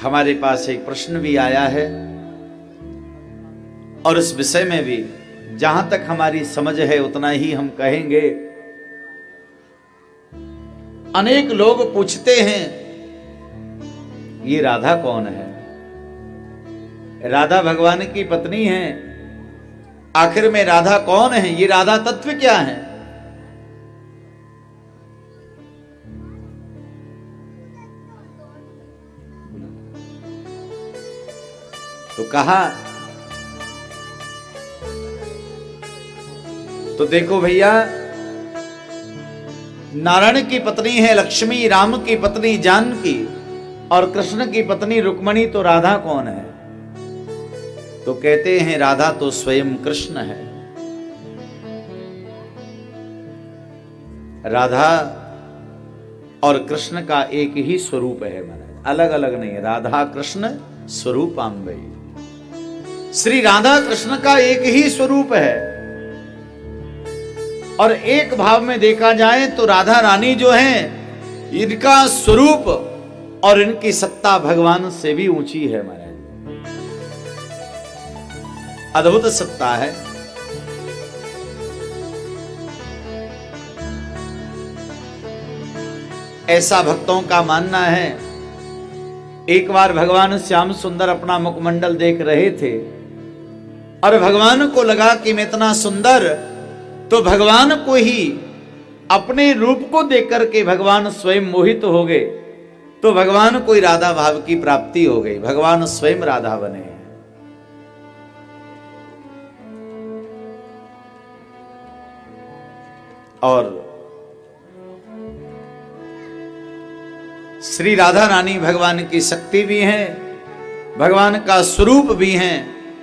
हमारे पास एक प्रश्न भी आया है और इस विषय में भी जहां तक हमारी समझ है उतना ही हम कहेंगे। अनेक लोग पूछते हैं ये राधा कौन है? राधा भगवान की पत्नी है, आखिर में राधा कौन है? ये राधा तत्व क्या है? तो कहा, तो देखो भैया, नारायण की पत्नी है लक्ष्मी, राम की पत्नी जानकी और कृष्ण की पत्नी रुक्मणी, तो राधा कौन है? तो कहते हैं राधा तो स्वयं कृष्ण है। राधा और कृष्ण का एक ही स्वरूप है, महाराज, अलग अलग नहीं। राधा कृष्ण स्वरूपांबई, श्री राधा कृष्ण का एक ही स्वरूप है। और एक भाव में देखा जाए तो राधा रानी जो है, इनका स्वरूप और इनकी सत्ता भगवान से भी ऊंची है महाराज, अद्भुत सत्ता है। ऐसा भक्तों का मानना है। एक बार भगवान श्याम सुंदर अपना मुखमंडल देख रहे थे और भगवान को लगा कि मैं इतना सुंदर, तो भगवान को ही अपने रूप को देख करके भगवान स्वयं मोहित हो गए। तो भगवान को ही राधा भाव की प्राप्ति हो गई, भगवान स्वयं राधा बने। और श्री राधा रानी भगवान की शक्ति भी हैं, भगवान का स्वरूप भी हैं।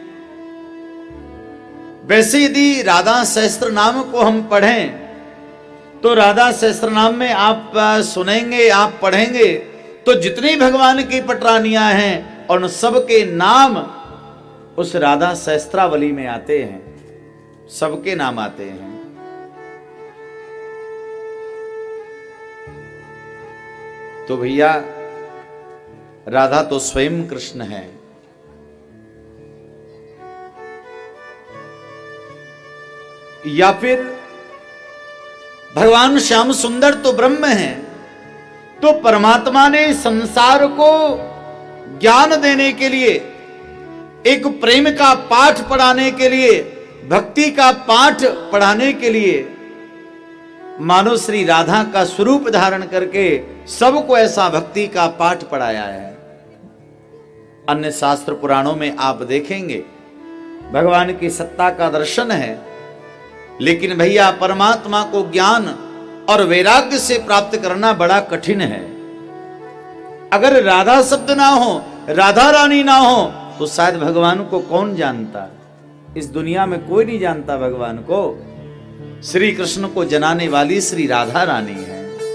वैसे यदि राधा सहस्त्र नाम को हम पढ़ें तो राधा सहस्त्र नाम में आप सुनेंगे, आप पढ़ेंगे तो जितनी भगवान की पटरानियां हैं और उन सब के नाम उस राधा सहस्त्रावली में आते हैं, सबके नाम आते हैं। तो भैया राधा तो स्वयं कृष्ण है। या फिर भगवान श्याम सुंदर तो ब्रह्म है, तो परमात्मा ने संसार को ज्ञान देने के लिए, एक प्रेम का पाठ पढ़ाने के लिए, भक्ति का पाठ पढ़ाने के लिए मानो श्री राधा का स्वरूप धारण करके सबको ऐसा भक्ति का पाठ पढ़ाया है। अन्य शास्त्र पुराणों में आप देखेंगे भगवान की सत्ता का दर्शन है, लेकिन भैया परमात्मा को ज्ञान और वैराग्य से प्राप्त करना बड़ा कठिन है। अगर राधा शब्द ना हो, राधा रानी ना हो, तो शायद भगवान को कौन जानता? इस दुनिया में कोई नहीं जानता भगवान को। श्री कृष्ण को जनाने वाली श्री राधा रानी है।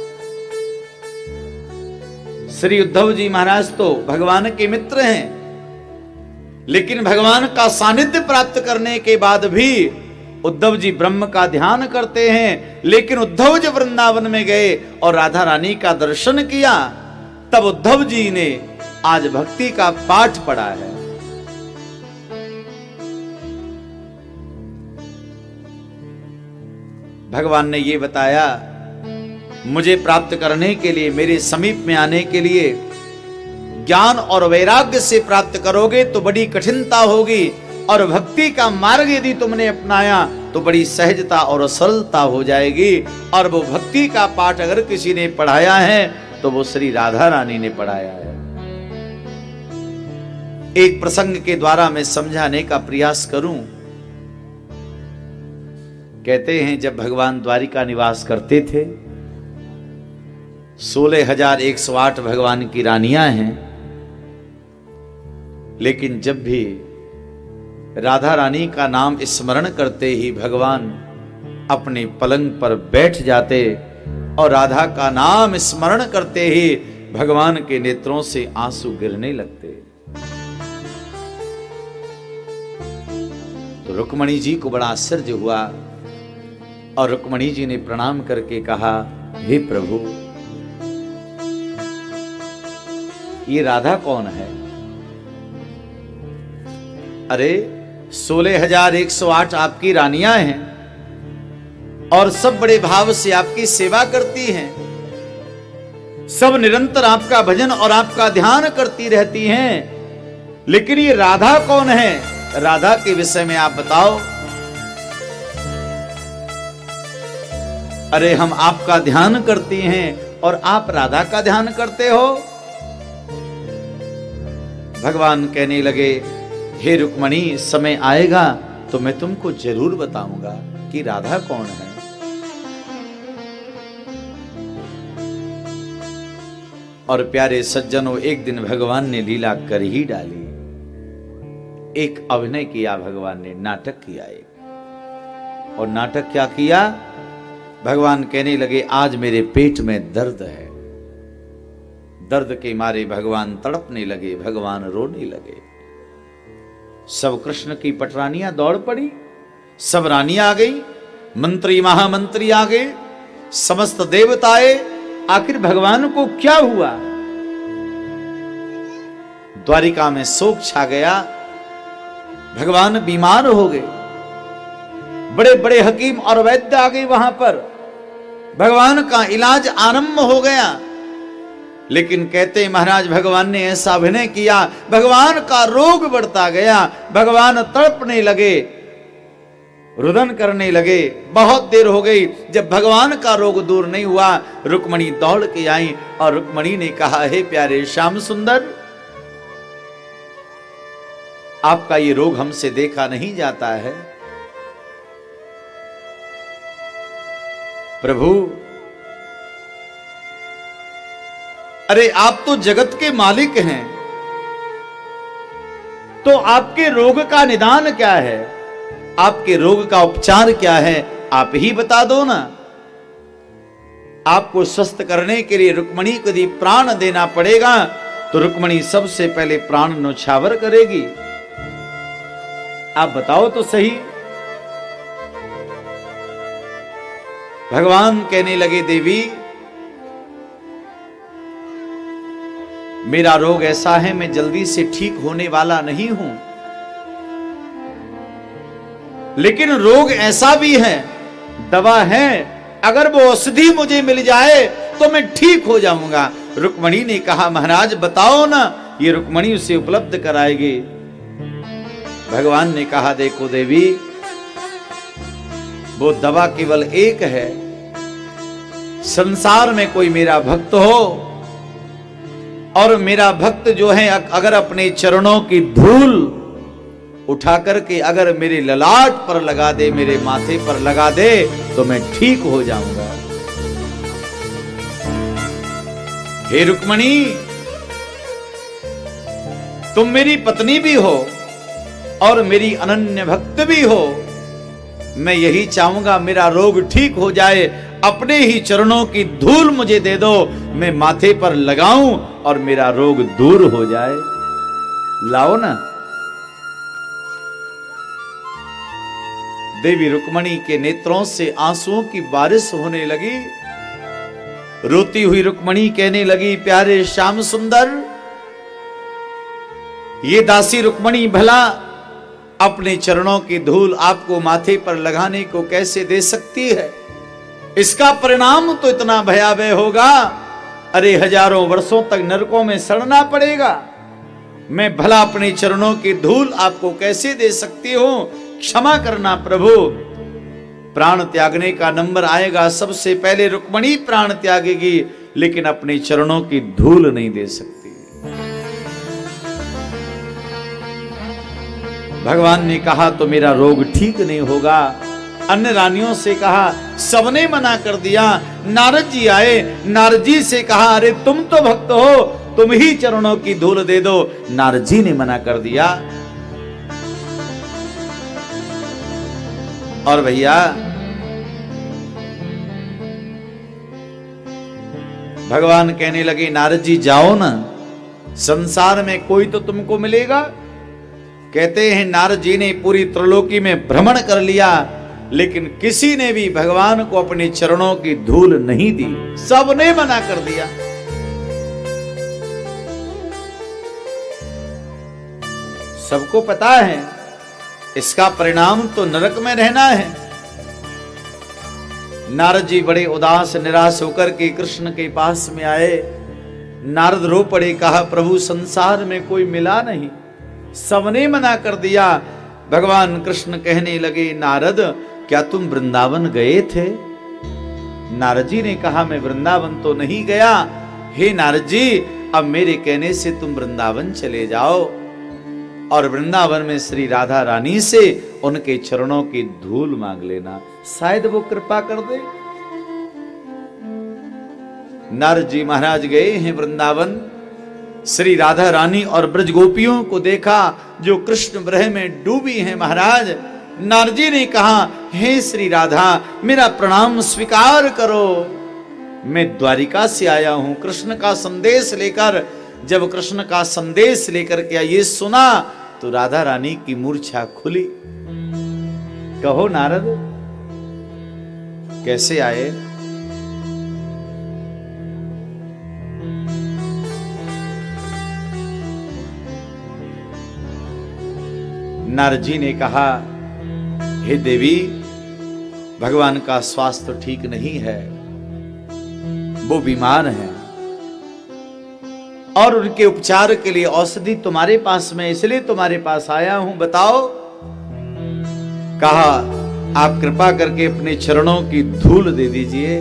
श्री उद्धव जी महाराज तो भगवान के मित्र हैं, लेकिन भगवान का सानिध्य प्राप्त करने के बाद भी उद्धव जी ब्रह्म का ध्यान करते हैं। लेकिन उद्धव जी वृंदावन में गए और राधा रानी का दर्शन किया, तब उद्धव जी ने आज भक्ति का पाठ पढ़ा है। भगवान ने ये बताया, मुझे प्राप्त करने के लिए, मेरे समीप में आने के लिए ज्ञान और वैराग्य से प्राप्त करोगे तो बड़ी कठिनता होगी, और भक्ति का मार्ग यदि तुमने अपनाया तो बड़ी सहजता और सरलता हो जाएगी। और वो भक्ति का पाठ अगर किसी ने पढ़ाया है तो वो श्री राधा रानी ने पढ़ाया है। एक प्रसंग के द्वारा मैं समझाने का प्रयास करूं। कहते हैं जब भगवान द्वारिका निवास करते थे, 16,108 भगवान की रानियां हैं, लेकिन जब भी राधा रानी का नाम स्मरण करते ही भगवान अपने पलंग पर बैठ जाते और राधा का नाम स्मरण करते ही भगवान के नेत्रों से आंसू गिरने लगते। तो रुक्मणी जी को बड़ा आश्चर्य हुआ और रुक्मणी जी ने प्रणाम करके कहा, हे प्रभु, ये राधा कौन है? अरे 16,108 आपकी रानियां हैं और सब बड़े भाव से आपकी सेवा करती हैं, सब निरंतर आपका भजन और आपका ध्यान करती रहती हैं, लेकिन ये राधा कौन है? राधा के विषय में आप बताओ। अरे हम आपका ध्यान करती हैं और आप राधा का ध्यान करते हो। भगवान कहने लगे, हे रुक्मणी, समय आएगा तो मैं तुमको जरूर बताऊंगा कि राधा कौन है। और प्यारे सज्जनों, एक दिन भगवान ने लीला कर ही डाली। एक अभिनय किया भगवान ने, नाटक किया एक। और नाटक क्या किया? भगवान कहने लगे, आज मेरे पेट में दर्द है। दर्द के मारे भगवान तड़पने लगे, भगवान रोने लगे। सब कृष्ण की पटरानियां दौड़ पड़ी, सब रानियां आ गई, मंत्री महामंत्री आ गए, समस्त देवताएं। आखिर भगवान को क्या हुआ? द्वारिका में शोक छा गया, भगवान बीमार हो गए। बड़े बड़े हकीम और वैद्य आ गए वहां पर, भगवान का इलाज आरंभ हो गया। लेकिन कहते महाराज, भगवान ने ऐसा अभिनय किया, भगवान का रोग बढ़ता गया, भगवान तड़पने लगे, रुदन करने लगे। बहुत देर हो गई, जब भगवान का रोग दूर नहीं हुआ, रुक्मणी दौड़ के आई और रुक्मणी ने कहा, हे प्यारे श्याम सुंदर, आपका ये रोग हमसे देखा नहीं जाता है। प्रभु, अरे आप तो जगत के मालिक हैं, तो आपके रोग का निदान क्या है? आपके रोग का उपचार क्या है? आप ही बता दो ना। आपको स्वस्थ करने के लिए रुक्मणी को यदि प्राण देना पड़ेगा तो रुक्मणी सबसे पहले प्राण न्योछावर करेगी। आप बताओ तो सही। भगवान कहने लगे, देवी, मेरा रोग ऐसा है, मैं जल्दी से ठीक होने वाला नहीं हूं, लेकिन रोग ऐसा भी है, दवा है, अगर वो औषधि मुझे मिल जाए तो मैं ठीक हो जाऊंगा। रुक्मणी ने कहा, महाराज बताओ ना। ये रुक्मणी उसे उपलब्ध कराएगी। भगवान ने कहा, देखो देवी, वो दवा केवल एक है। संसार में कोई मेरा भक्त हो और मेरा भक्त जो है अगर अपने चरणों की धूल उठा करके अगर मेरे ललाट पर लगा दे, मेरे माथे पर लगा दे, तो मैं ठीक हो जाऊंगा। हे रुक्मणी, तुम मेरी पत्नी भी हो और मेरी अनन्य भक्त भी हो। मैं यही चाहूंगा मेरा रोग ठीक हो जाए, अपने ही चरणों की धूल मुझे दे दो, मैं माथे पर लगाऊं और मेरा रोग दूर हो जाए। लाओ ना। देवी रुक्मणी के नेत्रों से आंसुओं की बारिश होने लगी। रोती हुई रुक्मणी कहने लगी, प्यारे श्याम सुंदर, ये दासी रुक्मणी भला अपने चरणों की धूल आपको माथे पर लगाने को कैसे दे सकती है? इसका परिणाम तो इतना भयावह होगा, अरे हजारों वर्षों तक नरकों में सड़ना पड़ेगा। मैं भला अपने चरणों की धूल आपको कैसे दे सकती हूं? क्षमा करना प्रभु। प्राण त्यागने का नंबर आएगा, सबसे पहले रुक्मणी प्राण त्यागेगी, लेकिन अपने चरणों की धूल नहीं दे सकती। भगवान ने कहा, तो मेरा रोग ठीक नहीं होगा। अन्य रानियों से कहा, सबने मना कर दिया। नारद जी आए, नारद जी से कहा, अरे तुम तो भक्त हो, तुम ही चरणों की धूल दे दो। नारद जी ने मना कर दिया। और भैया, भगवान कहने लगे, नारद जी जाओ ना, संसार में कोई तो तुमको मिलेगा। कहते हैं नारद जी ने पूरी त्रिलोकी में भ्रमण कर लिया, लेकिन किसी ने भी भगवान को अपने चरणों की धूल नहीं दी, सबने मना कर दिया। सबको पता है इसका परिणाम तो नरक में रहना है। नारद जी बड़े उदास निराश होकर के कृष्ण के पास में आए। नारद रो पड़े, कहा प्रभु संसार में कोई मिला नहीं, सबने मना कर दिया। भगवान कृष्ण कहने लगे, नारद क्या तुम वृंदावन गए थे? नारद जी ने कहा, मैं वृंदावन तो नहीं गया। हे नारद जी, अब मेरे कहने से तुम वृंदावन चले जाओ और वृंदावन में श्री राधा रानी से उनके चरणों की धूल मांग लेना, शायद वो कृपा कर दे। नारद जी महाराज गए हैं वृंदावन, श्री राधा रानी और ब्रज गोपियों को देखा जो कृष्ण विरह में डूबी हैं। महाराज नारद जी ने कहा, हे श्री राधा, मेरा प्रणाम स्वीकार करो। मैं द्वारिका से आया हूं कृष्ण का संदेश लेकर। जब कृष्ण का संदेश लेकर के ये सुना तो राधा रानी की मूर्छा खुली। कहो नारद, कैसे आए? नारद जी ने कहा, हे देवी, भगवान का स्वास्थ्य ठीक नहीं है, वो बीमार हैं और उनके उपचार के लिए औषधि तुम्हारे पास में, इसलिए तुम्हारे पास आया हूं, बताओ। कहा, आप कृपा करके अपने चरणों की धूल दे दीजिए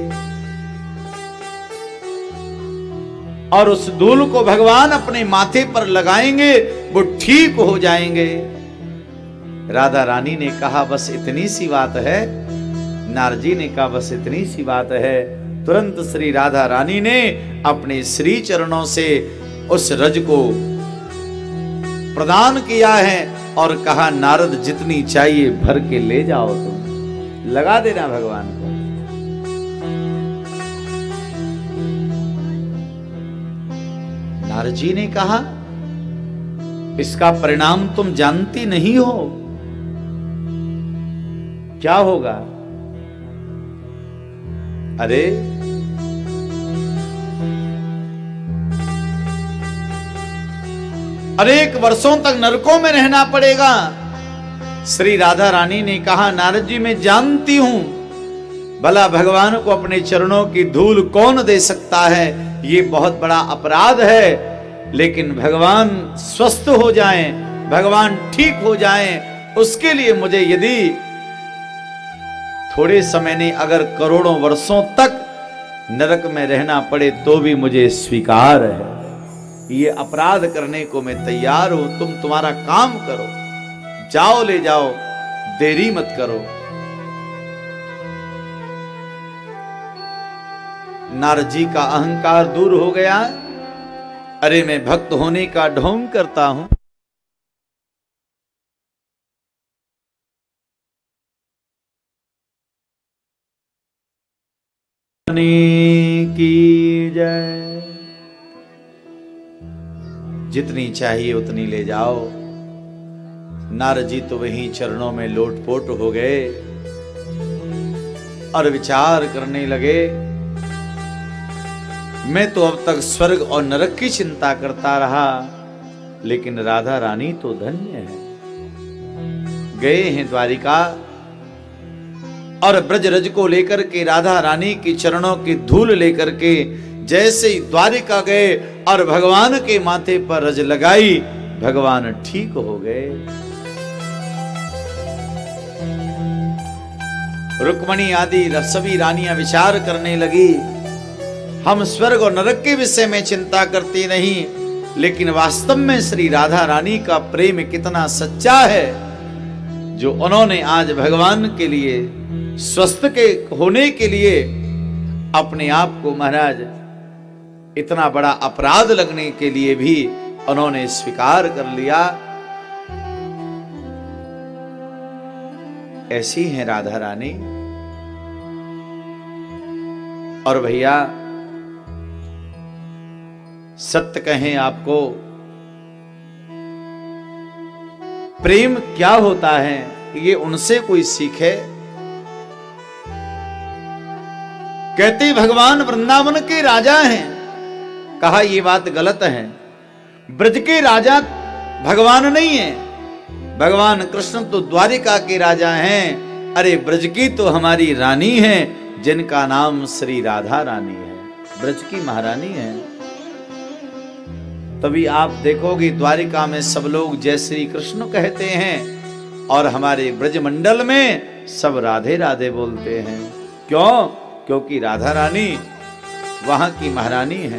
और उस धूल को भगवान अपने माथे पर लगाएंगे, वो ठीक हो जाएंगे। राधा रानी ने कहा, बस इतनी सी बात है। नारद जी ने कहा, बस इतनी सी बात है। तुरंत श्री राधा रानी ने अपने श्री चरणों से उस रज को प्रदान किया है और कहा, नारद जितनी चाहिए भर के ले जाओ, तुम लगा देना भगवान को। नारद जी ने कहा, इसका परिणाम तुम जानती नहीं हो, क्या होगा? अरे अनेक वर्षों तक नरकों में रहना पड़ेगा। श्री राधा रानी ने कहा, नारद जी मैं जानती हूं, भला भगवान को अपने चरणों की धूल कौन दे सकता है, ये बहुत बड़ा अपराध है। लेकिन भगवान स्वस्थ हो जाएं, भगवान ठीक हो जाएं, उसके लिए मुझे यदि थोड़े समय नहीं, अगर करोड़ों वर्षों तक नरक में रहना पड़े तो भी मुझे स्वीकार है। ये अपराध करने को मैं तैयार हूं, तुम तुम्हारा काम करो, जाओ ले जाओ, देरी मत करो। नारद जी का अहंकार दूर हो गया। अरे मैं भक्त होने का ढोंग करता हूं। की जय। जितनी चाहिए उतनी ले जाओ। नारद जी तो वहीं चरणों में लोटपोट हो गए और विचार करने लगे, मैं तो अब तक स्वर्ग और नरक की चिंता करता रहा, लेकिन राधा रानी तो धन्य है। गए हैं द्वारिका और ब्रजरज को लेकर के, राधा रानी की चरणों की धूल लेकर के जैसे ही द्वारिका गए और भगवान के माथे पर रज लगाई, भगवान ठीक हो गए। रुक्मणी आदि सभी रानियां विचार करने लगी, हम स्वर्ग और नरक के विषय में चिंता करती नहीं, लेकिन वास्तव में श्री राधा रानी का प्रेम कितना सच्चा है, जो उन्होंने आज भगवान के लिए, स्वस्थ के होने के लिए अपने आप को महाराज इतना बड़ा अपराध लगने के लिए भी उन्होंने स्वीकार कर लिया। ऐसी है राधा रानी। और भैया सत्य कहें आपको, प्रेम क्या होता है ये उनसे कोई सीखे। कहते भगवान वृंदावन के राजा हैं, कहा ये बात गलत है। ब्रज के राजा भगवान नहीं है, भगवान कृष्ण तो द्वारिका के राजा हैं, अरे ब्रज की तो हमारी रानी है, जिनका नाम श्री राधा रानी है, ब्रज की महारानी है। तभी आप देखोगे द्वारिका में सब लोग जय श्री कृष्ण कहते हैं और हमारे ब्रज मंडल में सब राधे राधे बोलते हैं। क्यों? क्योंकि राधा रानी वहां की महारानी है।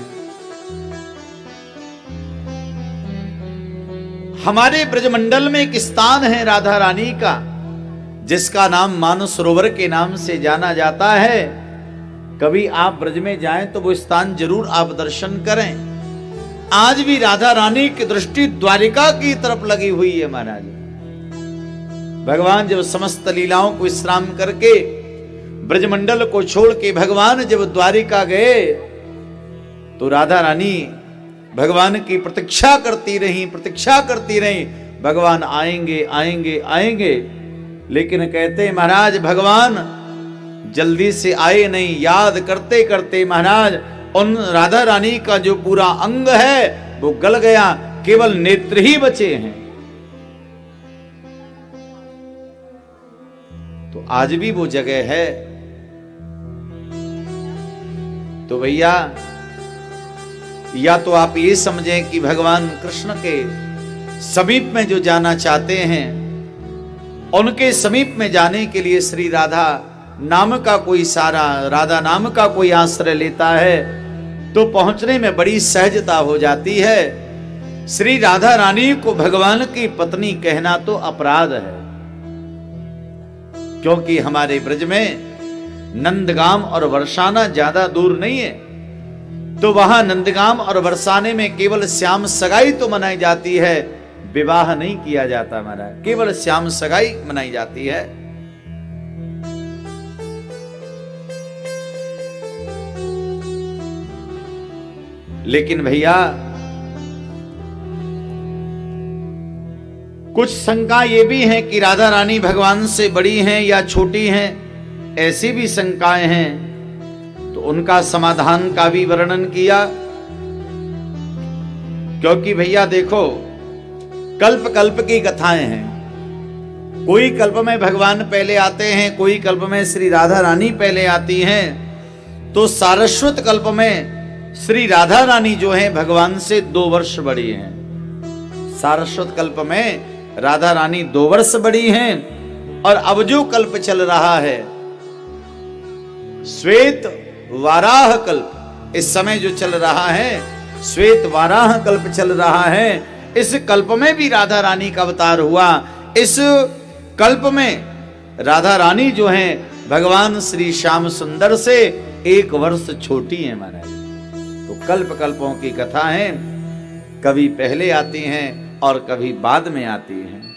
हमारे ब्रजमंडल में एक स्थान है राधा रानी का, जिसका नाम मानसरोवर के नाम से जाना जाता है। कभी आप ब्रज में जाएं तो वो स्थान जरूर आप दर्शन करें। आज भी राधा रानी की दृष्टि द्वारिका की तरफ लगी हुई है महाराज। भगवान जब समस्त लीलाओं को विश्राम करके ब्रजमंडल को छोड़ के भगवान जब द्वारिका गए तो राधा रानी भगवान की प्रतीक्षा करती रही। भगवान आएंगे आएंगे आएंगे, लेकिन कहते महाराज भगवान जल्दी से आए नहीं। याद करते करते महाराज उन राधा रानी का जो पूरा अंग है वो गल गया, केवल नेत्र ही बचे हैं। तो आज भी वो जगह है। तो भैया या तो आप ये समझें कि भगवान कृष्ण के समीप में जो जाना चाहते हैं, उनके समीप में जाने के लिए श्री राधा नाम का कोई सारा, राधा नाम का कोई आश्रय लेता है तो पहुंचने में बड़ी सहजता हो जाती है। श्री राधा रानी को भगवान की पत्नी कहना तो अपराध है, क्योंकि हमारे ब्रज में नंदगाम और बरसाना ज्यादा दूर नहीं है। तो वहां नंदगाम और बरसाने में केवल श्याम सगाई तो मनाई जाती है, विवाह नहीं किया जाता महाराज, केवल श्याम सगाई मनाई जाती है। लेकिन भैया कुछ शंका ये भी है कि राधा रानी भगवान से बड़ी हैं या छोटी हैं, ऐसी भी शंकाएं हैं। तो उनका समाधान का भी वर्णन किया, क्योंकि भैया देखो कल्प कल्प की कथाएं हैं। कोई कल्प में भगवान पहले आते हैं, कोई कल्प में श्री राधा रानी पहले आती हैं। तो सारस्वत कल्प में श्री राधा रानी जो है भगवान से 2 वर्ष बड़ी हैं। सारस्वत कल्प में राधा रानी 2 वर्ष बड़ी हैं। और अब जो कल्प चल रहा है श्वेत वाराह कल्प, इस समय जो चल रहा है श्वेत वाराह कल्प चल रहा है, इस कल्प में भी राधा रानी का अवतार हुआ। इस कल्प में राधा रानी जो है भगवान श्री श्याम सुंदर से 1 वर्ष छोटी है महाराज। तो कल्प कल्पों की कथा है, कभी पहले आती हैं और कभी बाद में आती हैं।